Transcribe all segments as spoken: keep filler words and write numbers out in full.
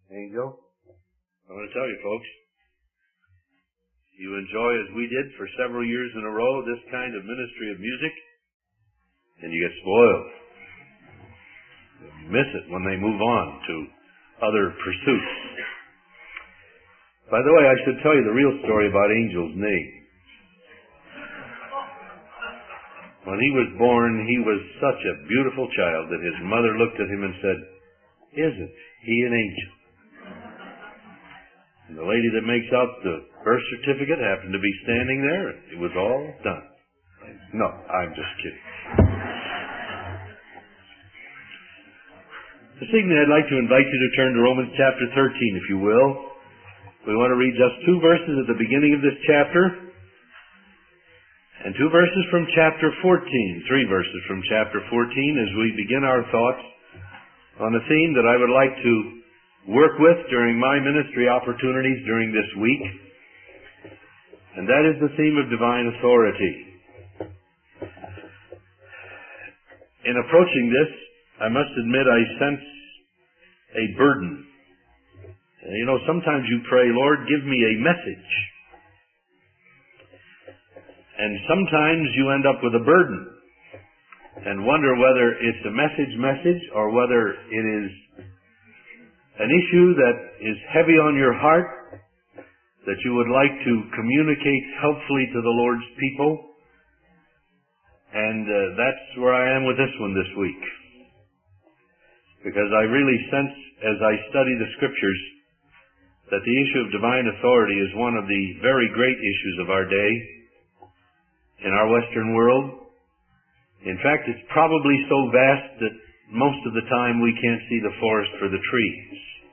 Angel, I want to tell you folks, you enjoy, as we did for several years in a row, this kind of ministry of music, and you get spoiled. You miss it when they move on to other pursuits. By the way, I should tell you the real story about Angel's name. When he was born, he was such a beautiful child that his mother looked at him and said, "Isn't he an angel?" And the lady that makes out the birth certificate happened to be standing there, and it was all done. No, I'm just kidding. This evening I'd like to invite you to turn to Romans chapter thirteen, if you will. We want to read just two verses at the beginning of this chapter, and two verses from chapter fourteen, three verses from chapter fourteen, as we begin our thoughts on a theme that I would like to work with during my ministry opportunities during this week, and that is the theme of divine authority. In approaching this, I must admit I sense a burden. You know, sometimes you pray, "Lord, give me a message." And sometimes you end up with a burden and wonder whether it's a message message or whether it is an issue that is heavy on your heart that you would like to communicate helpfully to the Lord's people. And uh, that's where I am with this one this week. Because I really sense, as I study the Scriptures, that the issue of divine authority is one of the very great issues of our day in our Western world. In fact, it's probably so vast that most of the time we can't see the forest for the trees.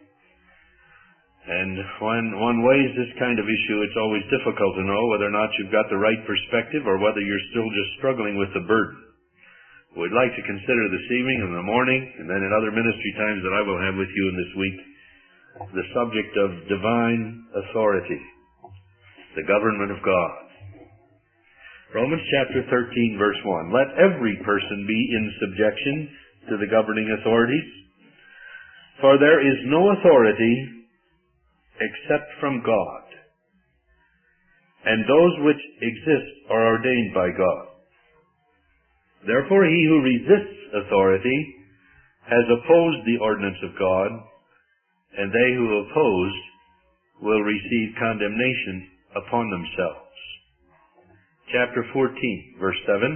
And when one weighs this kind of issue, it's always difficult to know whether or not you've got the right perspective or whether you're still just struggling with the burden. We'd like to consider this evening, in the morning, and then in other ministry times that I will have with you in this week, the subject of divine authority, the government of God. Romans chapter thirteen, verse one. Let every person be in subjection to the governing authorities, for there is no authority except from God, and those which exist are ordained by God. Therefore he who resists authority has opposed the ordinance of God, and they who oppose will receive condemnation upon themselves. Chapter fourteen, verse seven.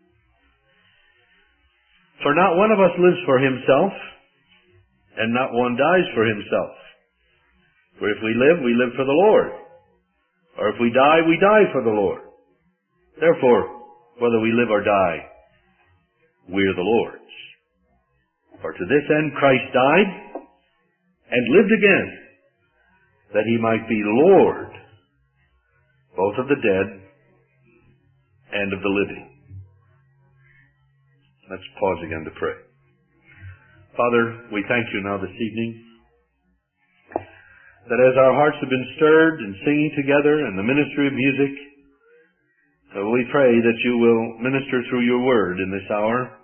For not one of us lives for himself, and not one dies for himself. For if we live, we live for the Lord. Or if we die, we die for the Lord. Therefore, whether we live or die, we are the Lord's. For to this end Christ died, and lived again, that he might be Lord, both of the dead and of the living. Let's pause again to pray. Father, we thank you now this evening that as our hearts have been stirred in singing together in the ministry of music, uh, we pray that you will minister through your word in this hour.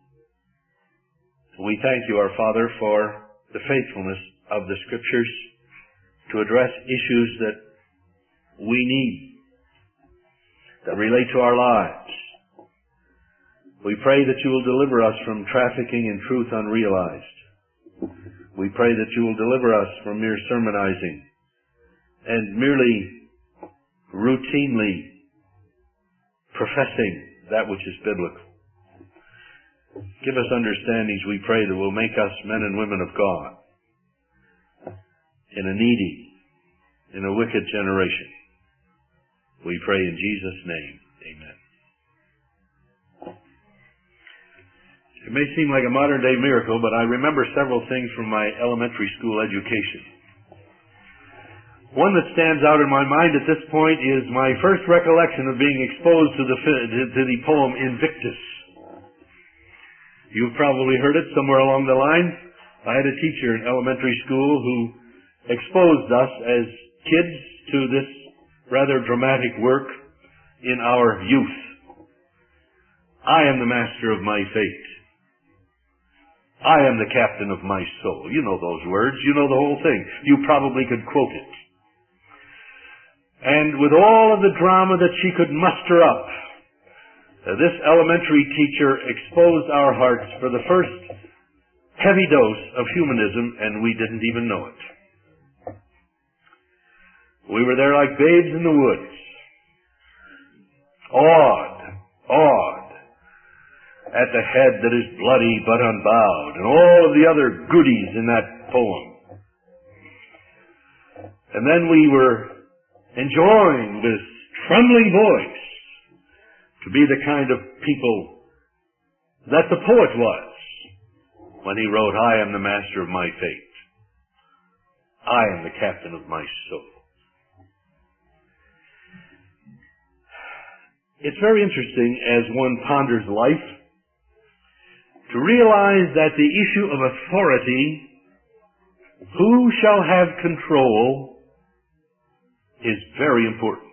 We thank you, our Father, for the faithfulness of the Scriptures to address issues that we need, that relate to our lives. We pray that you will deliver us from trafficking in truth unrealized. We pray that you will deliver us from mere sermonizing and merely routinely professing that which is biblical. Give us understandings, we pray, that will make us men and women of God in a needy, in a wicked generation. We pray in Jesus' name. Amen. It may seem like a modern-day miracle, but I remember several things from my elementary school education. One that stands out in my mind at this point is my first recollection of being exposed to the, to the poem Invictus. You've probably heard it somewhere along the line. I had a teacher in elementary school who exposed us as kids to this rather dramatic work in our youth. I am the master of my fate. I am the captain of my soul. You know those words. You know the whole thing. You probably could quote it. And with all of the drama that she could muster up, uh, this elementary teacher exposed our hearts for the first heavy dose of humanism, and we didn't even know it. We were there like babes in the woods, awed, awed at the head that is bloody but unbowed, and all of the other goodies in that poem. And then we were enjoying with trembling voice to be the kind of people that the poet was when he wrote, I am the master of my fate. I am the captain of my soul. It's very interesting as one ponders life to realize that the issue of authority, who shall have control, is very important.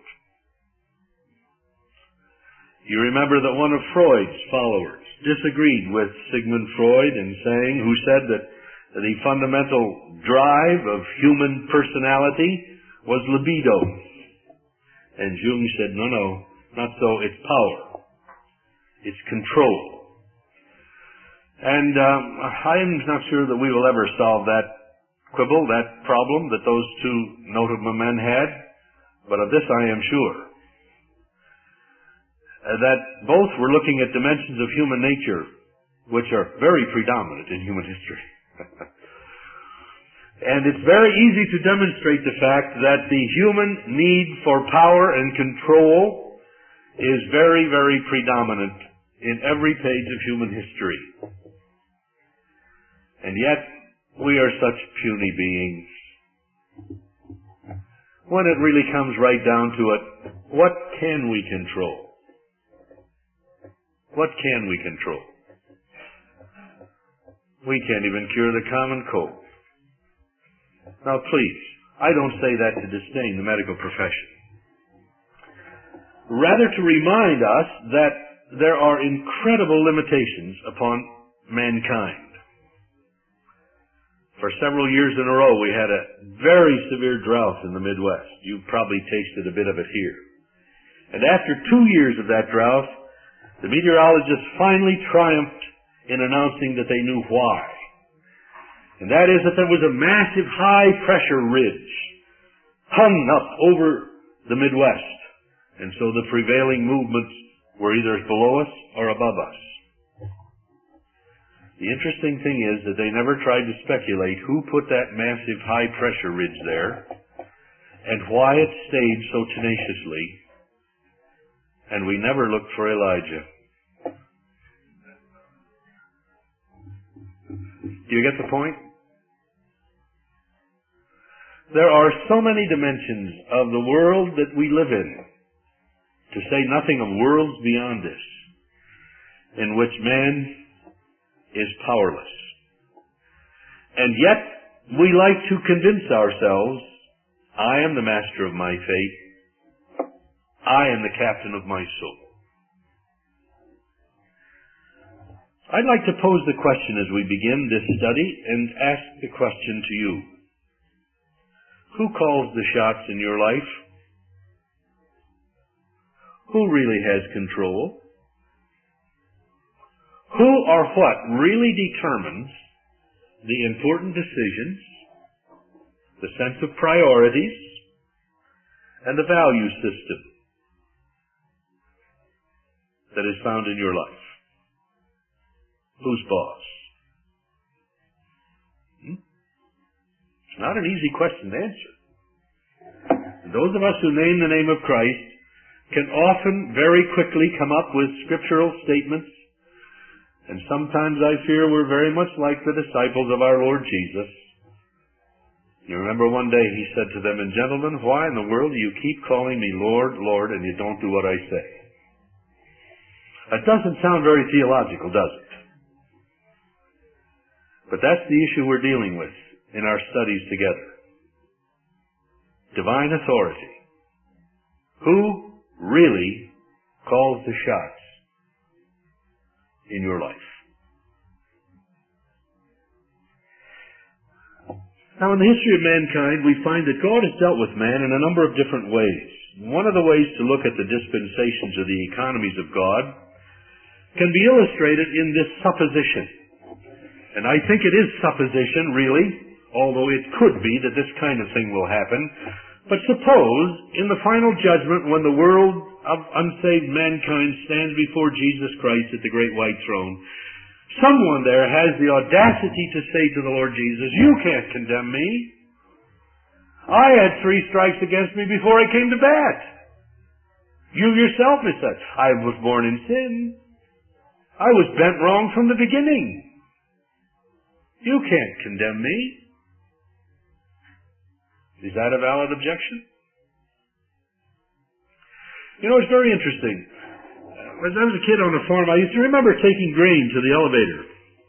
You remember that one of Freud's followers disagreed with Sigmund Freud in saying, who said that the fundamental drive of human personality was libido. And Jung said, no, no, not so, it's power. It's control. And um, I'm not sure that we will ever solve that quibble, that problem that those two notable men had. But of this I am sure, uh, that both were looking at dimensions of human nature which are very predominant in human history. And it's very easy to demonstrate the fact that the human need for power and control is very, very predominant in every page of human history. And yet, we are such puny beings. When it really comes right down to it, what can we control? What can we control? We can't even cure the common cold. Now please, I don't say that to disdain the medical profession. Rather to remind us that there are incredible limitations upon mankind. For several years in a row, we had a very severe drought in the Midwest. You've probably tasted a bit of it here. And after two years of that drought, the meteorologists finally triumphed in announcing that they knew why. And that is that there was a massive high-pressure ridge hung up over the Midwest. And so the prevailing movements were either below us or above us. The interesting thing is that they never tried to speculate who put that massive high-pressure ridge there and why it stayed so tenaciously. And we never looked for Elijah. Do you get the point? There are so many dimensions of the world that we live in, to say nothing of worlds beyond this, in which man is powerless. And yet, we like to convince ourselves, I am the master of my fate. I am the captain of my soul. I'd like to pose the question as we begin this study and ask the question to you. Who calls the shots in your life? Who really has control? Who or what really determines the important decisions, the sense of priorities, and the value system that is found in your life? Who's boss? Hmm? It's not an easy question to answer. And those of us who name the name of Christ can often very quickly come up with scriptural statements. And sometimes I fear we're very much like the disciples of our Lord Jesus. You remember one day he said to them, and gentlemen, why in the world do you keep calling me Lord, Lord, and you don't do what I say? That doesn't sound very theological, does it? But that's the issue we're dealing with in our studies together. Divine authority. Who really calls the shots in your life? Now, in the history of mankind, we find that God has dealt with man in a number of different ways. One of the ways to look at the dispensations or the economies of God can be illustrated in this supposition. And I think it is supposition, really, although it could be that this kind of thing will happen. But suppose, in the final judgment, when the world of unsaved mankind stands before Jesus Christ at the great white throne, someone there has the audacity to say to the Lord Jesus, "You can't condemn me. I had three strikes against me before I came to bat. You yourself have said, I was born in sin. I was bent wrong from the beginning. You can't condemn me." Is that a valid objection? You know, it's very interesting. As I was a kid on the farm, I used to remember taking grain to the elevator.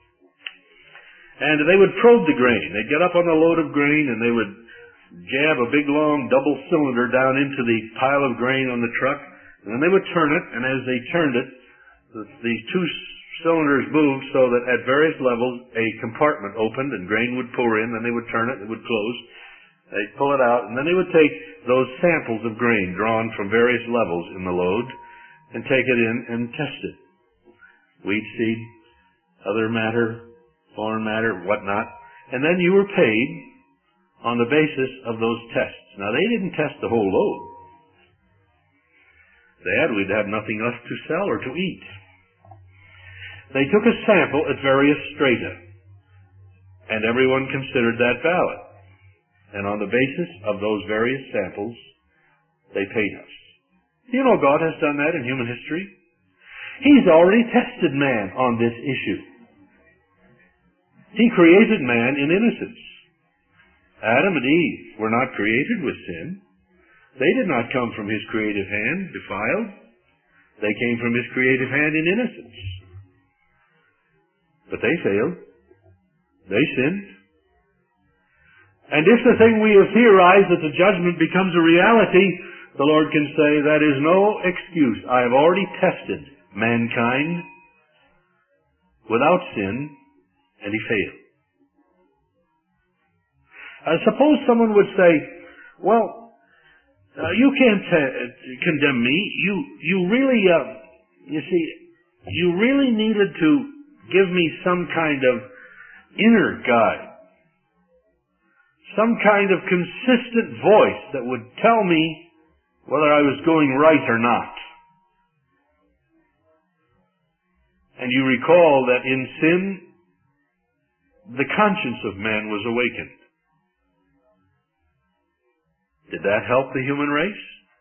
And they would probe the grain. They'd get up on the load of grain and they would jab a big long double cylinder down into the pile of grain on the truck. And then they would turn it, and as they turned it, these two cylinders moved so that at various levels a compartment opened and grain would pour in, then they would turn it, it would close. They'd pull it out, and then they would take those samples of grain drawn from various levels in the load and take it in and test it. Wheat seed, other matter, foreign matter, whatnot. And then you were paid on the basis of those tests. Now, they didn't test the whole load. They had, we'd have nothing left to sell or to eat. They took a sample at various strata, and everyone considered that valid. And on the basis of those various samples, they paid us. You know, God has done that in human history. He's already tested man on this issue. He created man in innocence. Adam and Eve were not created with sin. They did not come from his creative hand defiled. They came from his creative hand in innocence. But they failed. They sinned. And if the thing we have theorized that the judgment becomes a reality, the Lord can say, that is no excuse. I have already tested mankind without sin, and he failed. Uh, suppose someone would say, well, uh, you can't uh, condemn me. You, you really, uh, you see, you really needed to give me some kind of inner guide. Some kind of consistent voice that would tell me whether I was going right or not. And you recall that in sin, the conscience of man was awakened. Did that help the human race?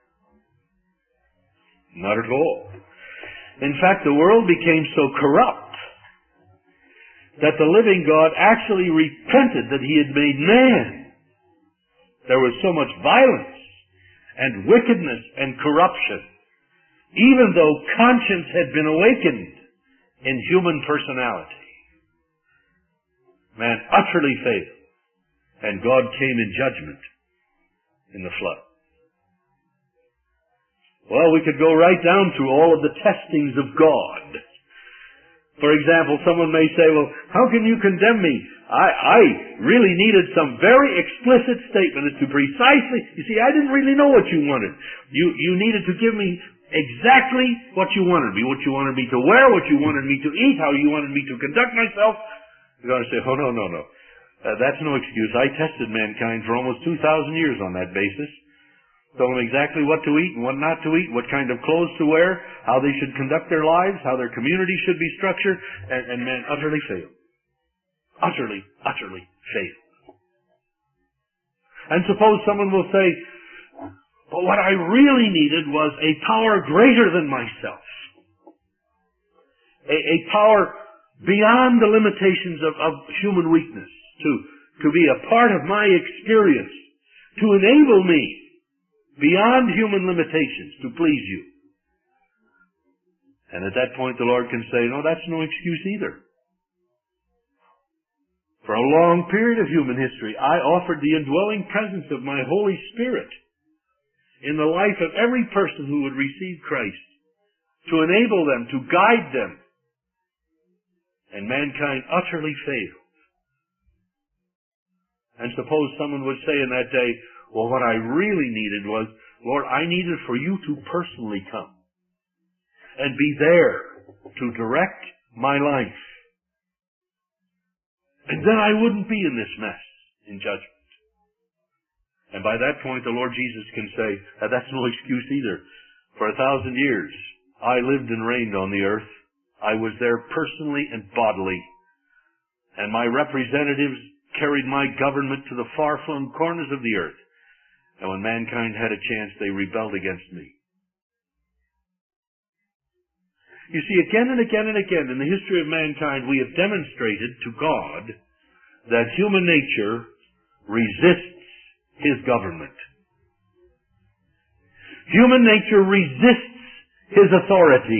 Not at all. In fact, the world became so corrupt that the living God actually repented that he had made man. There was so much violence and wickedness and corruption, even though conscience had been awakened in human personality. Man utterly failed, and God came in judgment in the flood. Well, we could go right down through all of the testings of God. For example, someone may say, well, how can you condemn me? I, I really needed some very explicit statement as to precisely, you see, I didn't really know what you wanted. You, you needed to give me exactly what you wanted me, what you wanted me to wear, what you wanted me to eat, how you wanted me to conduct myself. You're going to say, oh, no, no, no. Uh, that's no excuse. I tested mankind for almost two thousand years on that basis. Told them exactly what to eat and what not to eat, what kind of clothes to wear, how they should conduct their lives, how their community should be structured, and, and man utterly failed. Utterly, utterly failed. And suppose someone will say, but what I really needed was a power greater than myself. A, a power beyond the limitations of, of human weakness, to, to be a part of my experience, to enable me beyond human limitations to please you. And at that point the Lord can say, no, that's no excuse either. For a long period of human history, I offered the indwelling presence of my Holy Spirit in the life of every person who would receive Christ, to enable them, to guide them. And mankind utterly failed. And suppose someone would say in that day, well, what I really needed was, Lord, I needed for you to personally come and be there to direct my life. And then I wouldn't be in this mess in judgment. And by that point, the Lord Jesus can say, uh, that's no excuse either. For a thousand years, I lived and reigned on the earth. I was there personally and bodily. And my representatives carried my government to the far-flung corners of the earth. And when mankind had a chance, they rebelled against me. You see, again and again and again in the history of mankind, we have demonstrated to God that human nature resists His government. Human nature resists His authority.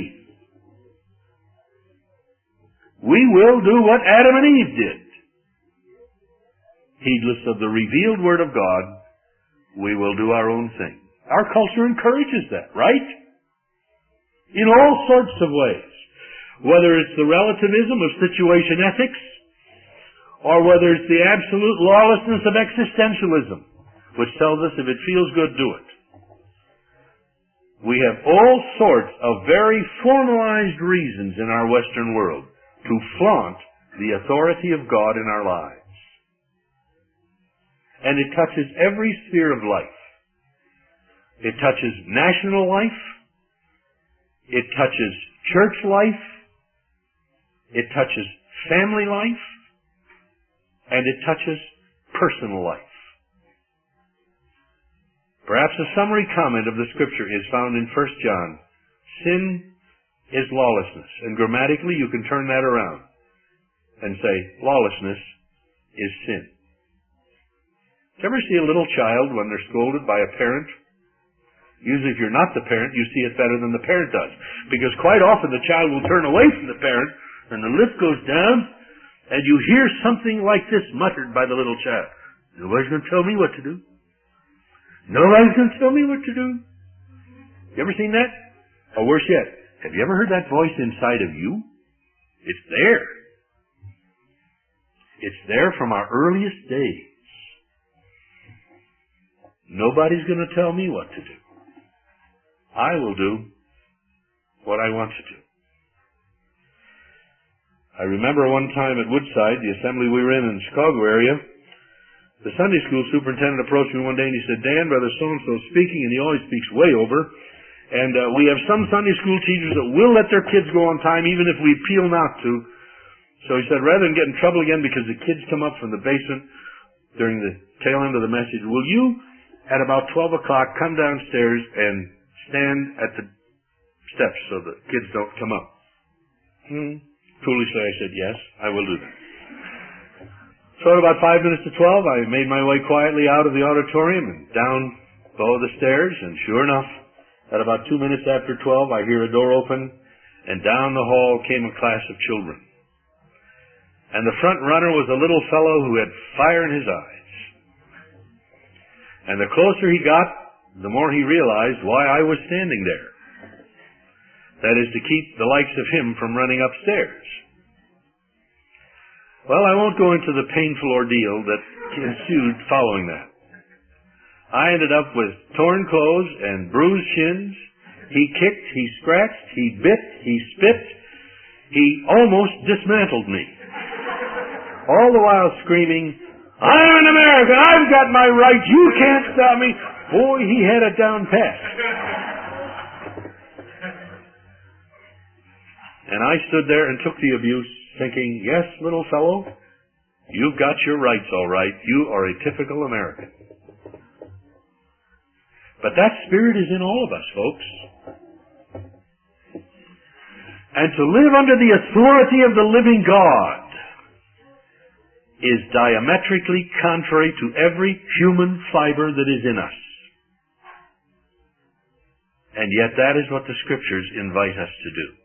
We will do what Adam and Eve did. Heedless of the revealed Word of God, we will do our own thing. Our culture encourages that, right? In all sorts of ways. Whether it's the relativism of situation ethics, or whether it's the absolute lawlessness of existentialism, which tells us if it feels good, do it. We have all sorts of very formalized reasons in our Western world to flaunt the authority of God in our lives. And it touches every sphere of life. It touches national life. It touches church life. It touches family life. And it touches personal life. Perhaps a summary comment of the Scripture is found in First John. Sin is lawlessness. And grammatically you can turn that around and say lawlessness is sin. Do you ever see a little child when they're scolded by a parent? Usually if you're not the parent, you see it better than the parent does. Because quite often the child will turn away from the parent and the lip goes down and you hear something like this muttered by the little child. Nobody's going to tell me what to do. Nobody's going to tell me what to do. You ever seen that? Or worse yet, have you ever heard that voice inside of you? It's there. It's there from our earliest days. Nobody's going to tell me what to do. I will do what I want to do. I remember one time at Woodside, the assembly we were in in the Chicago area, the Sunday school superintendent approached me one day and he said, Dan, Brother so-and-so speaking, and he always speaks way over, and uh, we have some Sunday school teachers that will let their kids go on time even if we appeal not to. So he said, rather than get in trouble again because the kids come up from the basement during the tail end of the message, will you at about twelve o'clock come downstairs and stand at the steps so the kids don't come up? Hmm. Foolishly I said, yes, I will do that. So at about five minutes to twelve, I made my way quietly out of the auditorium and down below the stairs, and sure enough, at about two minutes after twelve, I hear a door open, and down the hall came a class of children. And the front runner was a little fellow who had fire in his eyes. And the closer he got, the more he realized why I was standing there. That is to keep the likes of him from running upstairs. Well, I won't go into the painful ordeal that ensued following that. I ended up with torn clothes and bruised shins. He kicked, he scratched, he bit, he spit. He almost dismantled me. All the while screaming, I'm an American, I've got my rights, you can't stop me. Boy, he had it down pat. And I stood there and took the abuse, thinking, yes, little fellow, you've got your rights all right. You are a typical American. But that spirit is in all of us, folks. And to live under the authority of the living God is diametrically contrary to every human fiber that is in us. And yet that is what the Scriptures invite us to do.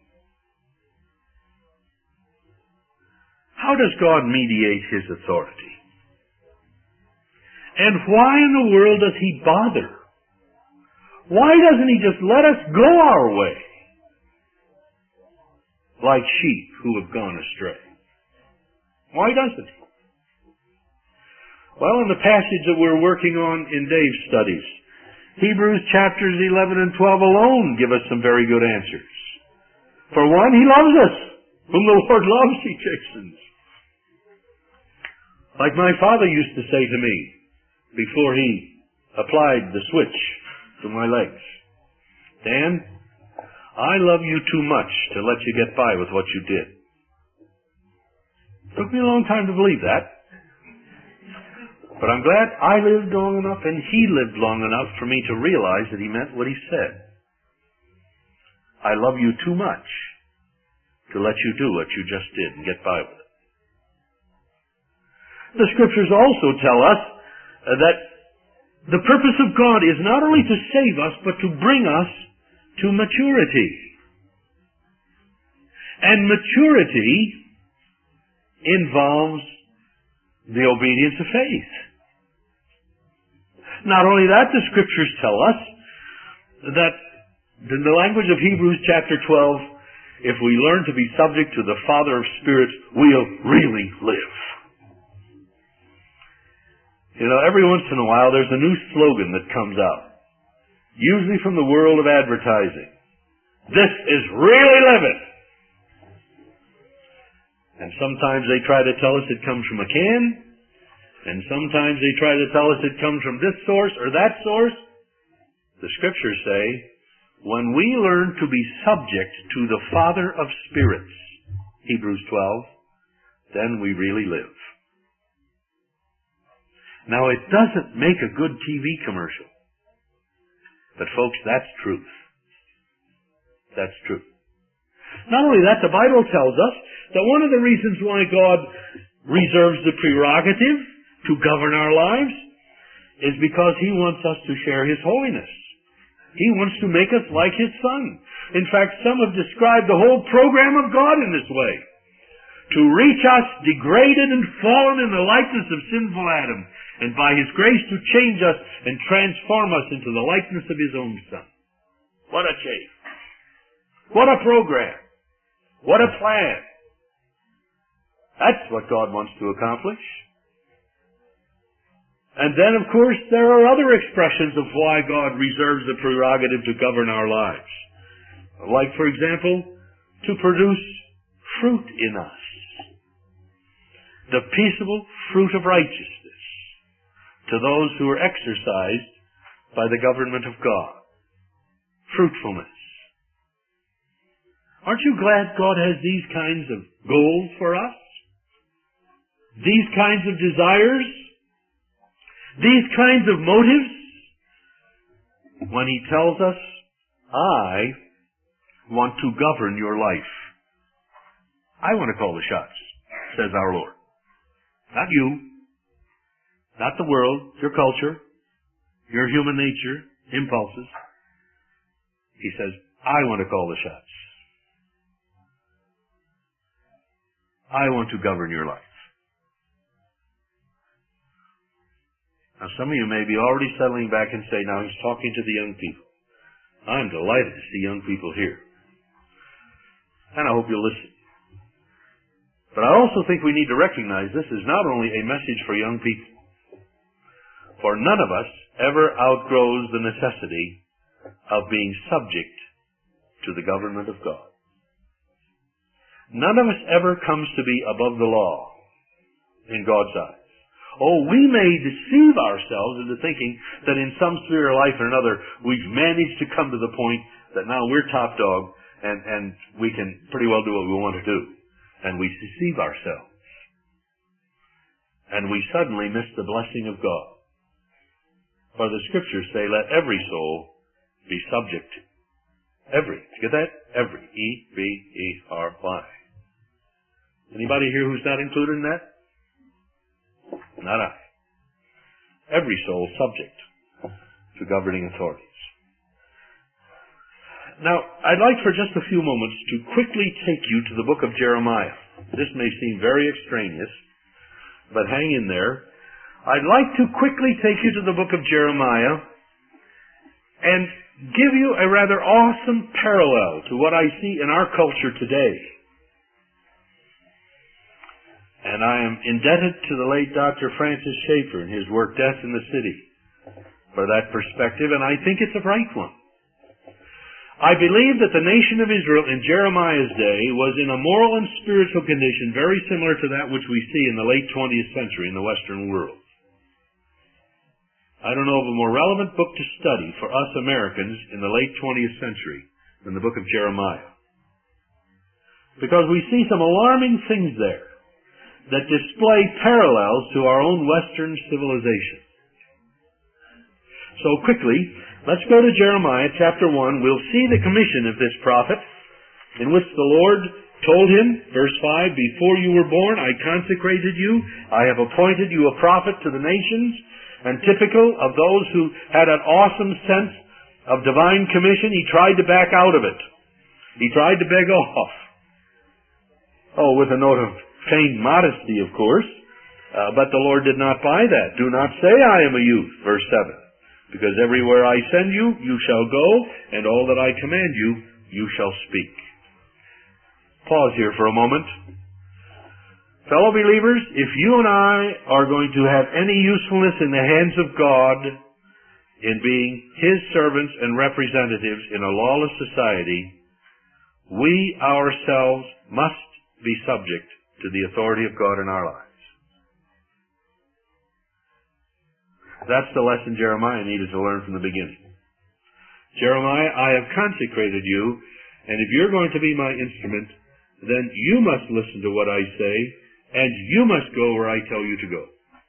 How does God mediate His authority? And why in the world does He bother? Why doesn't He just let us go our way? Like sheep who have gone astray. Why doesn't He? Well, in the passage that we're working on in Dave's studies, Hebrews chapters eleven and twelve alone give us some very good answers. For one, He loves us. Whom the Lord loves, He chastens. Like my father used to say to me before he applied the switch to my legs, Dan, I love you too much to let you get by with what you did. Took me a long time to believe that. But I'm glad I lived long enough and he lived long enough for me to realize that he meant what he said. I love you too much to let you do what you just did and get by with it. The Scriptures also tell us that the purpose of God is not only to save us, but to bring us to maturity. And maturity involves the obedience of faith. Not only that, the Scriptures tell us that in the language of Hebrews chapter twelve, if we learn to be subject to the Father of spirits, we'll really live. You know, every once in a while there's a new slogan that comes out, usually from the world of advertising. This is really living. And sometimes they try to tell us it comes from a can, and sometimes they try to tell us it comes from this source or that source. The Scriptures say, when we learn to be subject to the Father of spirits, Hebrews twelve, then we really live. Now, it doesn't make a good T V commercial. But folks, that's truth. That's truth. Not only that, the Bible tells us that one of the reasons why God reserves the prerogative to govern our lives is because He wants us to share His holiness. He wants to make us like His Son. In fact, some have described the whole program of God in this way. To reach us degraded and fallen in the likeness of sinful Adam, and by His grace to change us and transform us into the likeness of His own Son. What a change. What a program. What a plan. That's what God wants to accomplish. And then, of course, there are other expressions of why God reserves the prerogative to govern our lives. Like, for example, to produce fruit in us. The peaceable fruit of righteousness to those who are exercised by the government of God. Fruitfulness. Aren't you glad God has these kinds of goals for us? These kinds of desires? These kinds of motives? When He tells us, I want to govern your life. I want to call the shots, says our Lord. Not you. Not the world, your culture, your human nature, impulses. He says, I want to call the shots. I want to govern your life. Now, some of you may be already settling back and say, now he's talking to the young people. I'm delighted to see young people here. And I hope you'll listen. But I also think we need to recognize this is not only a message for young people. For none of us ever outgrows the necessity of being subject to the government of God. None of us ever comes to be above the law in God's eyes. Oh, we may deceive ourselves into thinking that in some sphere of life or another, we've managed to come to the point that now we're top dog and, and we can pretty well do what we want to do. And we deceive ourselves. And we suddenly miss the blessing of God. For the Scriptures say, let every soul be subject. Every. Did you get that? Every. E V E R Y. Anybody here who's not included in that? Not I. Every soul subject to governing authorities. Now, I'd like for just a few moments to quickly take you to the book of Jeremiah. This may seem very extraneous, but hang in there. I'd like to quickly take you to the book of Jeremiah and give you a rather awesome parallel to what I see in our culture today. And I am indebted to the late Doctor Francis Schaeffer in his work, Death in the City, for that perspective, and I think it's a right one. I believe that the nation of Israel in Jeremiah's day was in a moral and spiritual condition very similar to that which we see in the late twentieth century in the Western world. I don't know of a more relevant book to study for us Americans in the late twentieth century than the book of Jeremiah. Because we see some alarming things there that display parallels to our own Western civilization. So quickly, let's go to Jeremiah chapter one. We'll see the commission of this prophet, in which the Lord told him, verse five, "Before you were born, I consecrated you. I have appointed you a prophet to the nations." And typical of those who had an awesome sense of divine commission, he tried to back out of it. He tried to beg off. Oh, with a note of feigned modesty, of course. Uh, but the Lord did not buy that. "Do not say I am a youth," verse seven. "Because everywhere I send you, you shall go, and all that I command you, you shall speak." Pause here for a moment. Fellow believers, if you and I are going to have any usefulness in the hands of God in being His servants and representatives in a lawless society, we ourselves must be subject to the authority of God in our lives. That's the lesson Jeremiah needed to learn from the beginning. Jeremiah, I have consecrated you, and if you're going to be my instrument, then you must listen to what I say, and you must go where I tell you to go.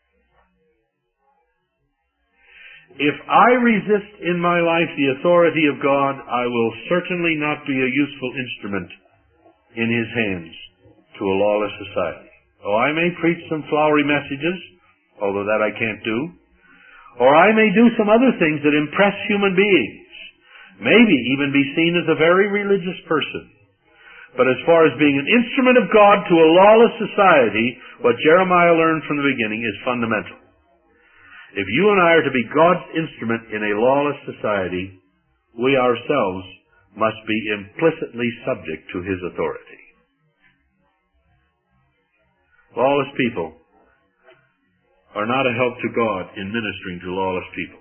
If I resist in my life the authority of God, I will certainly not be a useful instrument in His hands to a lawless society. Oh, I may preach some flowery messages, although that I can't do, or I may do some other things that impress human beings, maybe even be seen as a very religious person. But as far as being an instrument of God to a lawless society, what Jeremiah learned from the beginning is fundamental. If you and I are to be God's instrument in a lawless society, we ourselves must be implicitly subject to His authority. Lawless people are not a help to God in ministering to lawless people.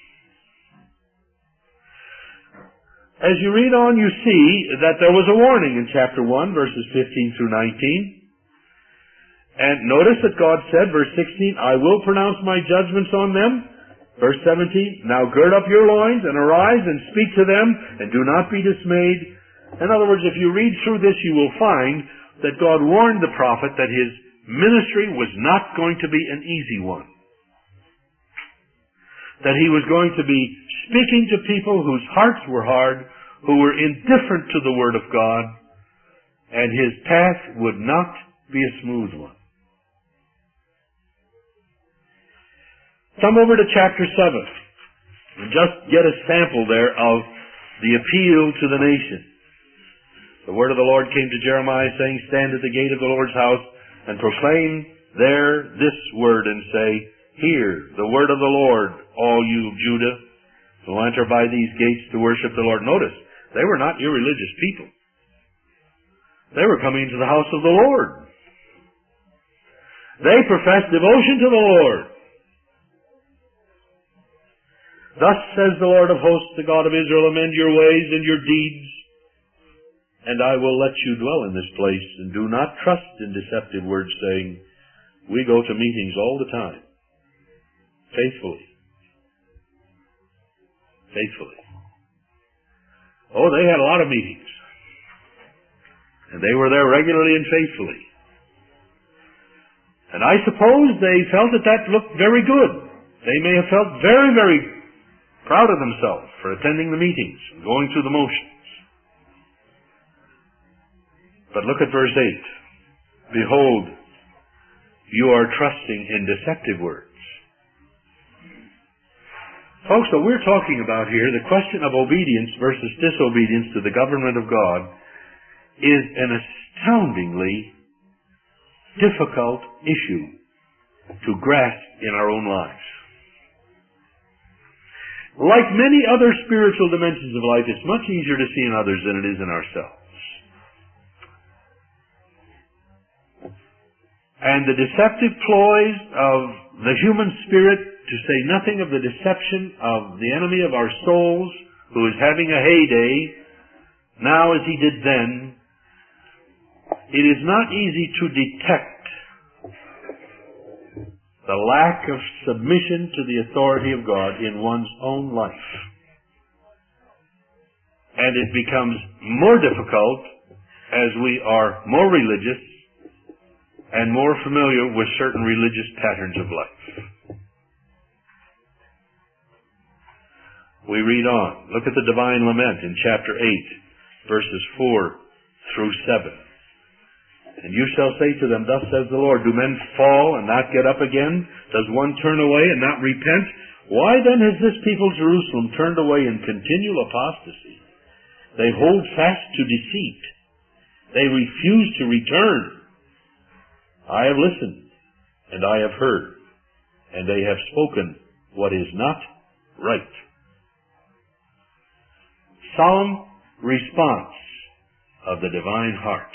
As you read on, you see that there was a warning in chapter one, verses fifteen through nineteen. And notice that God said, verse sixteen, "I will pronounce my judgments on them." Verse seventeen, "Now gird up your loins and arise and speak to them, and do not be dismayed." In other words, if you read through this, you will find that God warned the prophet that his ministry was not going to be an easy one. That he was going to be speaking to people whose hearts were hard, who were indifferent to the Word of God, and his path would not be a smooth one. Come over to chapter seven, and just get a sample there of the appeal to the nation. The word of the Lord came to Jeremiah, saying, "Stand at the gate of the Lord's house, and proclaim there this word, and say, Hear the word of the Lord, all you of Judah, who enter by these gates to worship the Lord." Notice, they were not irreligious people. They were coming to the house of the Lord. They professed devotion to the Lord. "Thus says the Lord of hosts, the God of Israel, amend your ways and your deeds, and I will let you dwell in this place, and do not trust in deceptive words, saying, We go to meetings all the time." Faithfully. Faithfully. Oh, they had a lot of meetings. And they were there regularly and faithfully. And I suppose they felt that that looked very good. They may have felt very, very proud of themselves for attending the meetings and going through the motions. But look at verse eight. "Behold, you are trusting in deceptive words." Folks, what we're talking about here, the question of obedience versus disobedience to the government of God, is an astoundingly difficult issue to grasp in our own lives. Like many other spiritual dimensions of life, it's much easier to see in others than it is in ourselves. And the deceptive ploys of the human spirit, to say nothing of the deception of the enemy of our souls, who is having a heyday, now as he did then, it is not easy to detect the lack of submission to the authority of God in one's own life. And it becomes more difficult as we are more religious and more familiar with certain religious patterns of life. We read on. Look at the divine lament in chapter eight, verses four through seven. And you shall say to them, thus says the Lord, do men fall and not get up again? Does one turn away and not repent? Why then has this people Jerusalem turned away in continual apostasy? They hold fast to deceit. They refuse to return. I have listened, and I have heard, and they have spoken what is not right. Solemn response of the divine heart.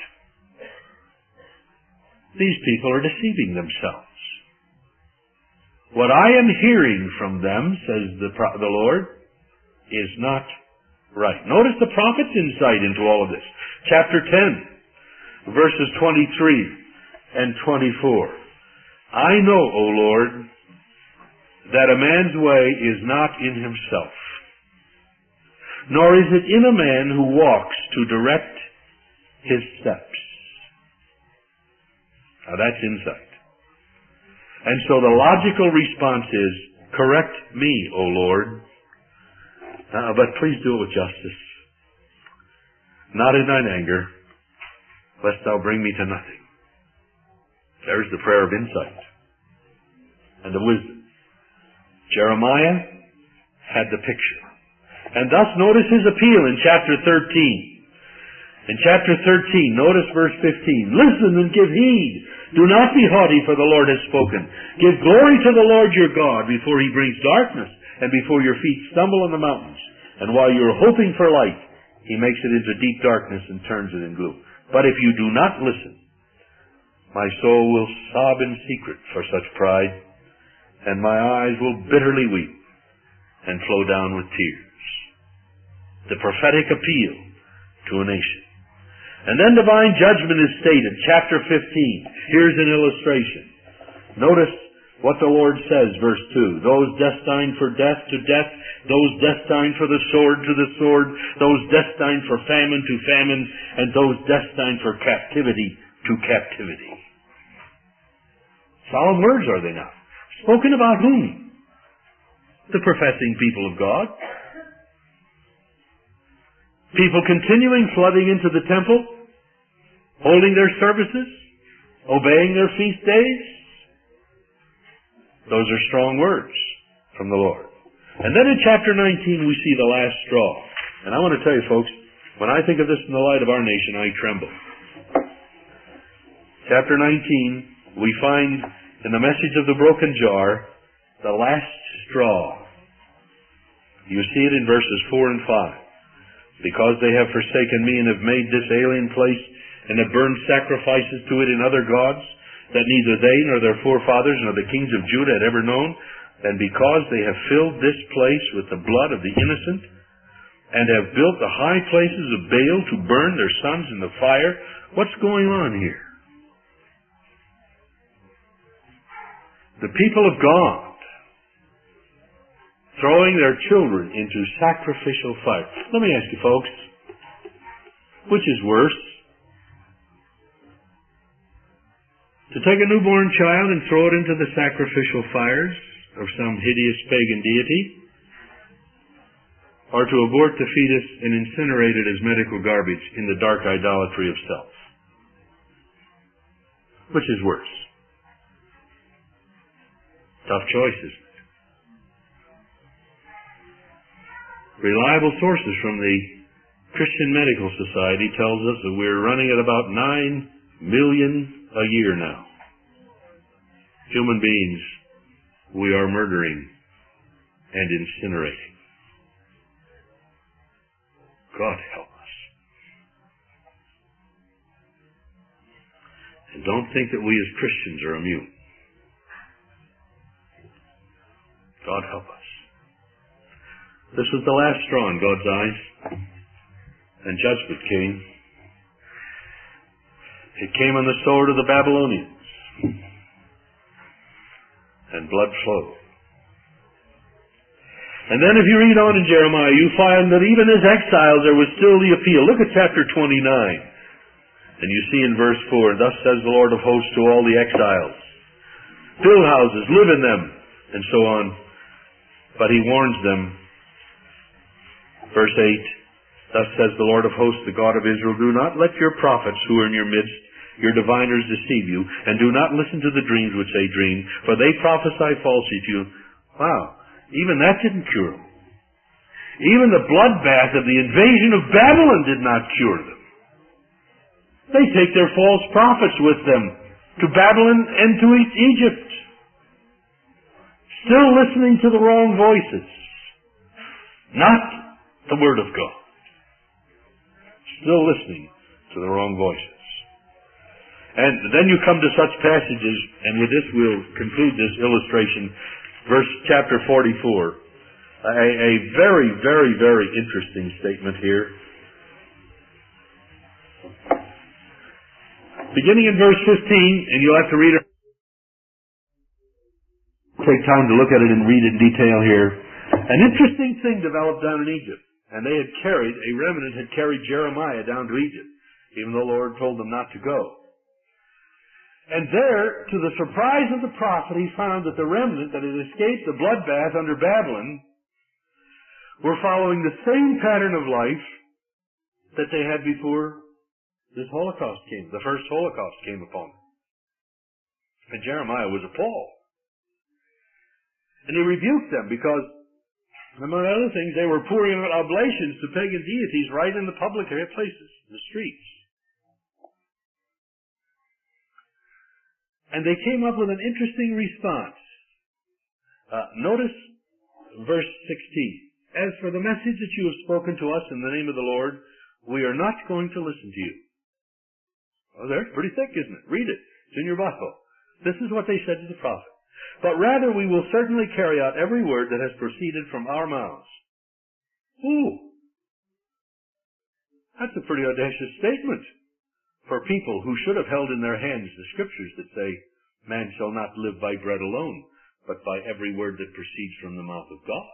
These people are deceiving themselves. What I am hearing from them, says the, the Lord, is not right. Notice the prophet's insight into all of this. Chapter ten, verses twenty-three and twenty-four. I know, O Lord, that a man's way is not in himself, nor is it in a man who walks to direct his steps. Now that's insight. And so the logical response is, correct me, O Lord, uh, but please do it with justice. Not in thine anger, lest thou bring me to nothing. There's the prayer of insight and the wisdom. Jeremiah had the picture. And thus notice his appeal in chapter thirteen. In chapter thirteen, notice verse fifteen. Listen and give heed. Do not be haughty, for the Lord has spoken. Give glory to the Lord your God before he brings darkness and before your feet stumble on the mountains. And while you are hoping for light, he makes it into deep darkness and turns it in gloom. But if you do not listen, my soul will sob in secret for such pride, and my eyes will bitterly weep and flow down with tears. The prophetic appeal to a nation. And then divine judgment is stated, chapter fifteen. Here's an illustration. Notice what the Lord says, verse two. Those destined for death to death, those destined for the sword to the sword, those destined for famine to famine, and those destined for captivity to captivity. Solemn words, are they not? Spoken about whom? The professing people of God. People continuing flooding into the temple, holding their services, obeying their feast days. Those are strong words from the Lord. And then in chapter nineteen we see the last straw. And I want to tell you folks, when I think of this in the light of our nation, I tremble. Chapter nineteen, we find in the message of the broken jar, the last straw. You see it in verses four and five. Because they have forsaken me and have made this alien place and have burned sacrifices to it in other gods that neither they nor their forefathers nor the kings of Judah had ever known, and because they have filled this place with the blood of the innocent and have built the high places of Baal to burn their sons in the fire, what's going on here? The people of God throwing their children into sacrificial fire. Let me ask you folks, which is worse? To take a newborn child and throw it into the sacrificial fires of some hideous pagan deity, or to abort the fetus and incinerate it as medical garbage in the dark idolatry of self? Which is worse? Tough choices. Reliable sources from the Christian Medical Society tells us that we're running at about nine million a year now. Human beings we are murdering and incinerating. God help us. And don't think that we as Christians are immune. God help us. This was the last straw in God's eyes, and judgment came. It came on the sword of the Babylonians, and blood flowed. And then if you read on in Jeremiah, you find that even as exiles there was still the appeal. Look at chapter twenty-nine. And you see in verse four, thus says the Lord of hosts to all the exiles, build houses, live in them, and so on. But he warns them. Verse eight, thus says the Lord of hosts, the God of Israel, do not let your prophets who are in your midst, your diviners, deceive you, and do not listen to the dreams which they dream, for they prophesy falsely to you. Wow. Even that didn't cure them. Even the bloodbath of the invasion of Babylon did not cure them. They take their false prophets with them to Babylon and to Egypt. Still listening to the wrong voices. Not the Word of God. Still listening to the wrong voices. And then you come to such passages, and with this we'll conclude this illustration. Verse chapter forty-four, a, a very, very, very interesting statement here. Beginning in verse fifteen, and you'll have to read it. Take time to look at it and read it in detail here. An interesting thing developed down in Egypt, and they had carried, a remnant had carried Jeremiah down to Egypt, even though the Lord told them not to go. And there, to the surprise of the prophet, he found that the remnant that had escaped the bloodbath under Babylon were following the same pattern of life that they had before this Holocaust came, the first Holocaust came upon them. And Jeremiah was appalled. And he rebuked them because, among other things, they were pouring out oblations to pagan deities right in the public places, the streets. And they came up with an interesting response. Uh, notice verse sixteen. As for the message that you have spoken to us in the name of the Lord, we are not going to listen to you. Oh, there, it's pretty thick, isn't it? Read it. It's in your Bible. This is what they said to the prophet. But rather we will certainly carry out every word that has proceeded from our mouths. Ooh. That's a pretty audacious statement for people who should have held in their hands the scriptures that say, man shall not live by bread alone, but by every word that proceeds from the mouth of God.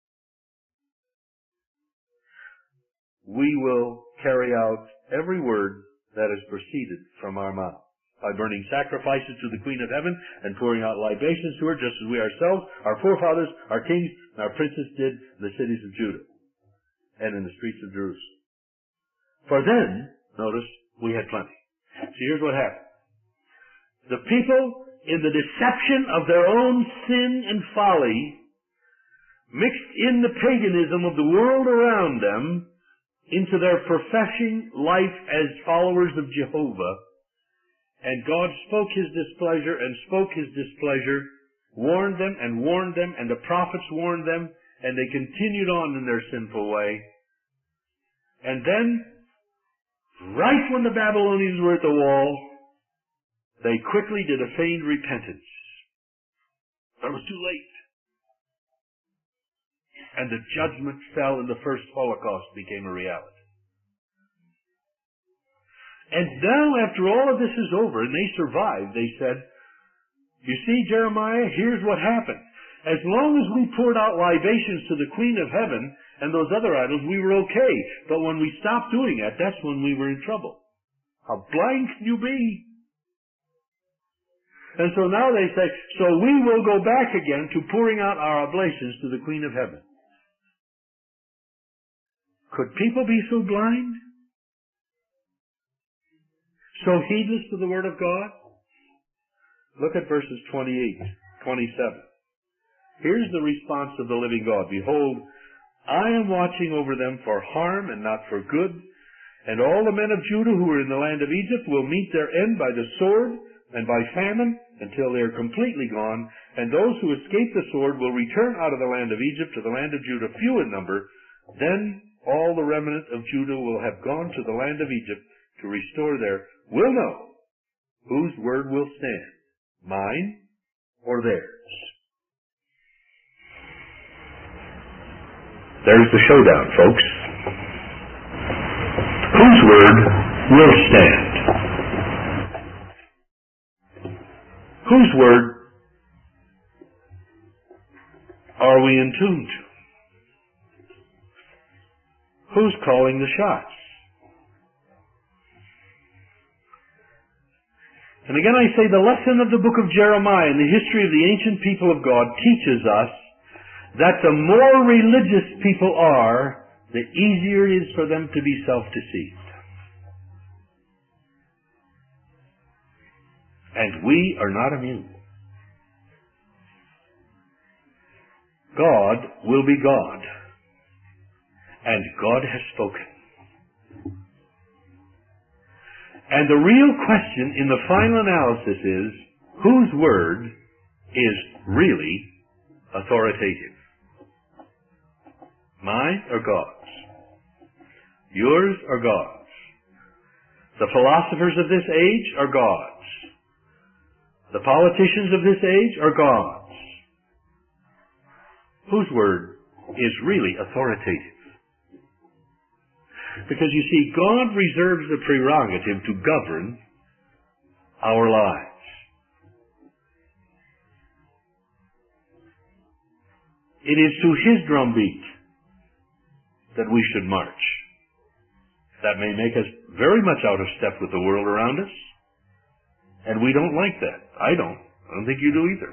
We will carry out every word that has proceeded from our mouth, by burning sacrifices to the Queen of Heaven and pouring out libations to her, just as we ourselves, our forefathers, our kings, and our princes did in the cities of Judah and in the streets of Jerusalem. For then, notice, we had plenty. So here's what happened. The people, in the deception of their own sin and folly, mixed in the paganism of the world around them into their professing life as followers of Jehovah. And God spoke His displeasure and spoke His displeasure, warned them and warned them, and the prophets warned them, and they continued on in their sinful way. And then, right when the Babylonians were at the wall, they quickly did a feigned repentance. But it was too late. And the judgment fell and the first Holocaust became a reality. And now after all of this is over and they survived, they said, you see, Jeremiah, here's what happened. As long as we poured out libations to the Queen of Heaven and those other idols, we were okay. But when we stopped doing that, that's when we were in trouble. How blind can you be? And so now they say, so we will go back again to pouring out our oblations to the Queen of Heaven. Could people be so blind? So heedless to the Word of God? Look at verses twenty-eight, twenty-seven. Here's the response of the living God. Behold, I am watching over them for harm and not for good, and all the men of Judah who are in the land of Egypt will meet their end by the sword and by famine until they are completely gone, and those who escape the sword will return out of the land of Egypt to the land of Judah, few in number. Then all the remnant of Judah will have gone to the land of Egypt to restore their, will know, Whose word will stand? Mine or theirs? There's the showdown, folks. Whose word will stand? Whose word are we in tune to? Who's calling the shots? And again I say the lesson of the book of Jeremiah and the history of the ancient people of God teaches us that the more religious people are, the easier it is for them to be self-deceived. And we are not immune. God will be God. And God has spoken. And the real question in the final analysis is, whose word is really authoritative? Mine or God's? Yours or God's? The philosophers of this age are God's. The politicians of this age are God's. Whose word is really authoritative? Because you see, God reserves the prerogative to govern our lives. It is to His drumbeat that we should march. That may make us very much out of step with the world around us, and we don't like that. I don't. I don't think you do either.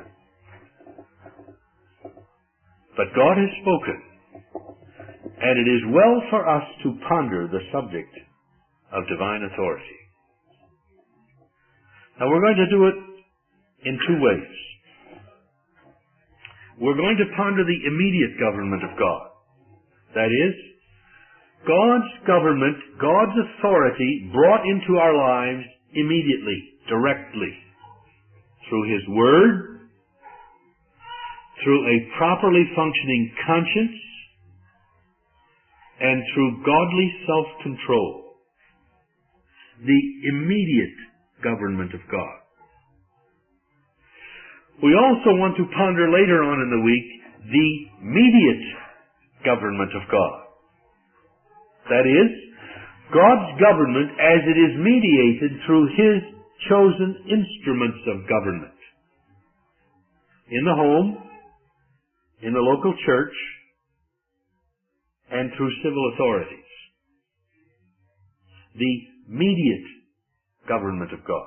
But God has spoken. And it is well for us to ponder the subject of divine authority. Now we're going to do it in two ways. We're going to ponder the immediate government of God. That is, God's government, God's authority brought into our lives immediately, directly, through His Word, through a properly functioning conscience, and through godly self-control. The immediate government of God. We also want to ponder later on in the week the mediate government of God. That is, God's government as it is mediated through His chosen instruments of government. In the home, in the local church, and through civil authorities. The mediate government of God.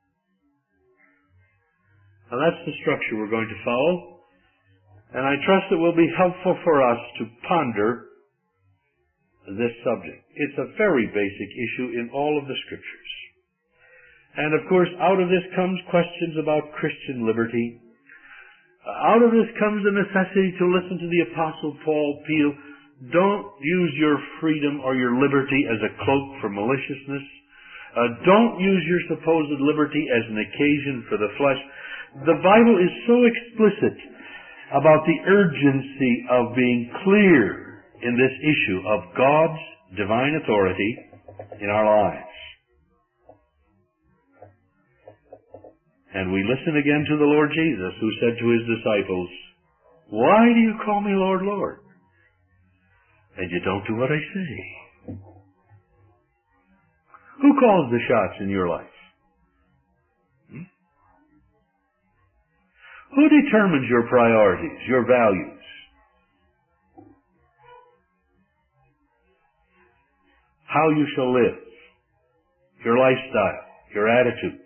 Now that's the structure we're going to follow, and I trust it will be helpful for us to ponder this subject. It's a very basic issue in all of the Scriptures. And of course, out of this comes questions about Christian liberty. Out of this comes the necessity to listen to the Apostle Paul Peel. Don't use your freedom or your liberty as a cloak for maliciousness. Uh, don't use your supposed liberty as an occasion for the flesh. The Bible is so explicit about the urgency of being clear in this issue of God's divine authority in our lives. And we listen again to the Lord Jesus, who said to His disciples, "Why do you call me Lord, Lord, and you don't do what I say?" Who calls the shots in your life? Hmm? Who determines your priorities, your values? How you shall live, your lifestyle, your attitudes.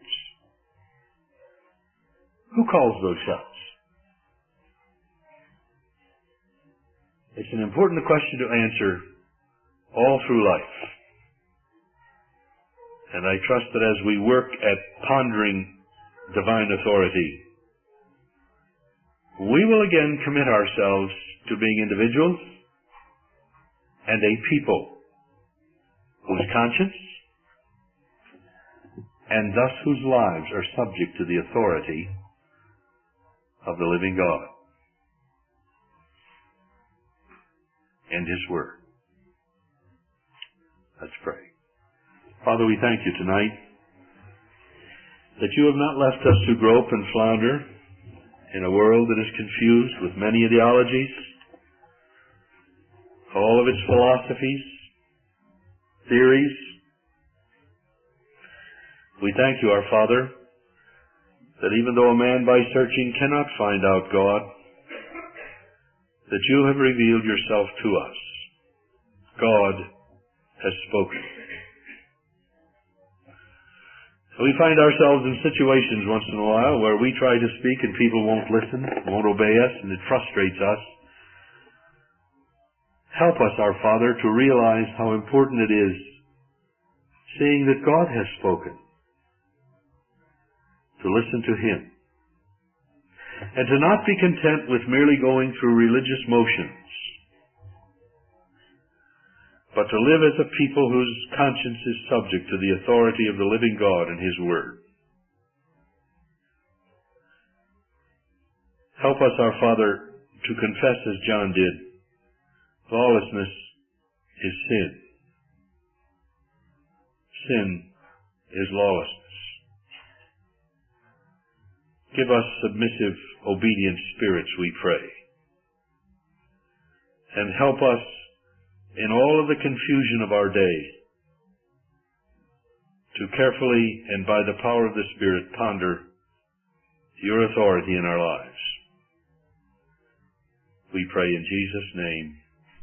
Who calls those shots? It's an important question to answer all through life. And I trust that as we work at pondering divine authority, we will again commit ourselves to being individuals and a people whose conscience and thus whose lives are subject to the authority of the living God and His Word. Let's pray. Father, we thank You tonight that you have not left us to grope and flounder in a world that is confused with many ideologies, all of its philosophies, theories. We thank you, our Father, that even though a man by searching cannot find out God, that you have revealed yourself to us. God has spoken. We find ourselves in situations once in a while where we try to speak and people won't listen, won't obey us, and it frustrates us. Help us, our Father, to realize how important it is, seeing that God has spoken, to listen to Him, and to not be content with merely going through religious motions, but to live as a people whose conscience is subject to the authority of the living God and His Word. Help us, our Father, to confess as John did, lawlessness is sin. Sin is lawlessness. Give us submissive, obedient spirits, we pray. And help us in all of the confusion of our day to carefully and by the power of the Spirit ponder your authority in our lives. We pray in Jesus' name.